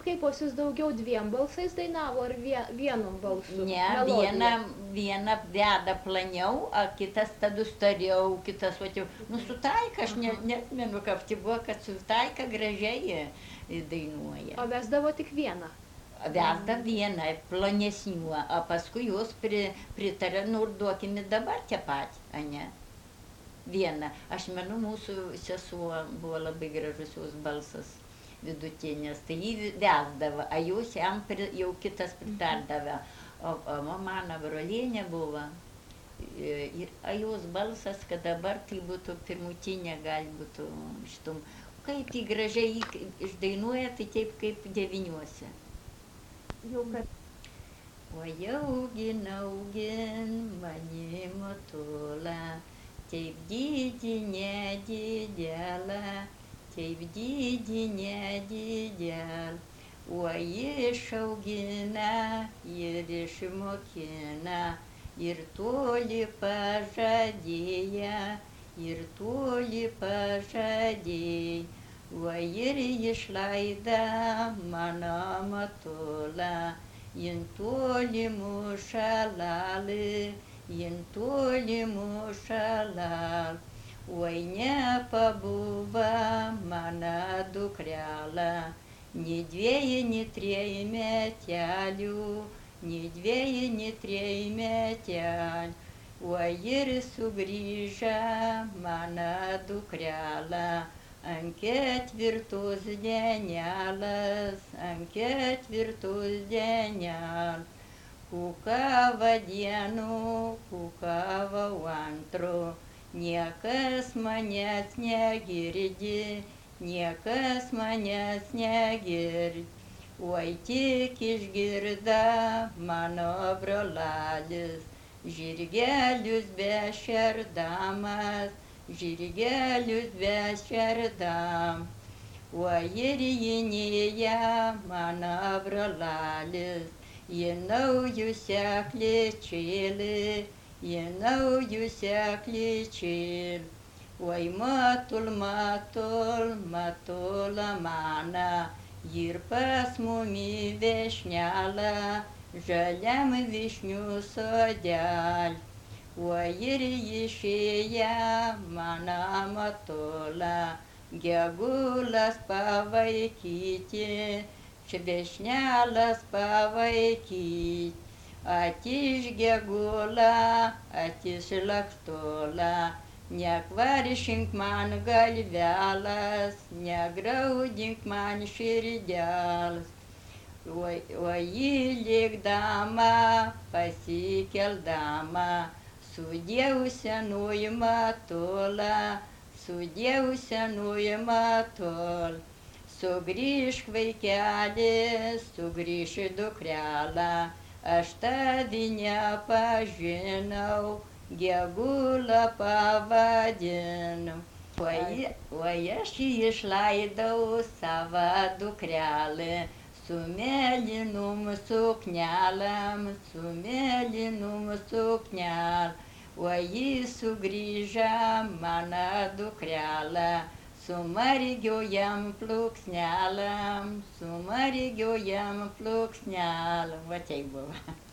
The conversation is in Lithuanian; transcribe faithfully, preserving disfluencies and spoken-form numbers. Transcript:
kaip, o jūs daugiau dviem balsais dainavo, ar vie, vienu balsu? Ne, Melodija? viena, viena veda planiau, o kitas tada stariau, kitas, va, jau, nu, su taika, aš ne, Aha. neatmenu, kaip tai buvo, kad su taika gražiai e, dainuoja. O vesdavo tik vieną? Vesda vieną, plonesnių, o paskui jos pri, pritarė, nu, ir duokime dabar tie pat, a ne? Vieną. Aš menu, mūsų sesuo buvo labai gražus jos balsas vidutinės, tai jį vesdavo, a jūs jam pri, jau kitas pritardavo. O, o mano brolienė buvo, ir a jos balsas, kad dabar tai būtų pirmutinė, gal būtų šitum. Kaip tai gražiai jį išdainuoja, tai taip kaip devyniuose. Jau kad... Oi, augin, augin, mani motula, taip didį nedidelę, taip didį nedidelę. Oi, išaugina ir išmokina, ir toli pažadėja, ir toli pažadėja. Oi, ir išlaida mano matula, jin tolimų šalalį, jin tolimų šalal. Oi, nepabuva mano dukrelė, ni dviejų, ni trijų metelių, ni dviejų, ni trijų metelių. Oi, ir sugrįža mano dukrelė, ant ketvirtos dienelės, ant ketvirtos dienelės. Kukavo dienų, kukavo antro, niekas manęs negirdi, niekas manęs negirdi. Oi, tik išgirda mano brolelis, žirgelius bešerdamas, žirgelius bešerdam. Oi, ir jinėja mano brolelis, į naujusią klėčėlį, į naujusią klėčėlį. Oi, matul, matul, matula mana, ir pas mumi viešnelė, žaliam višnių sodelį. Oi, ir išėję mano matula, gegulas pavaikyti, šviešnelės pavaikyti. Atiš gegula, atiš laktola, nekvaršink man galvelas, negraudink man širdelas. Oi, oi, įlėkdama, pasikeldama, sudiev senoji matula, sudiev senoji matula. Sugrįžk vaikeli, sugrįš dukrelė, aš tavi nepažinau, gegulą pavadinau. Oi, oi, aš išleidau savo dukrelę, su mėlynom suknelėm, su mėlynom suknelėm. Oi, jis sugrįžo mano dukrelė, su margiojam plunksnelėm, su margiojam plunksnelėm. Va taip buvo.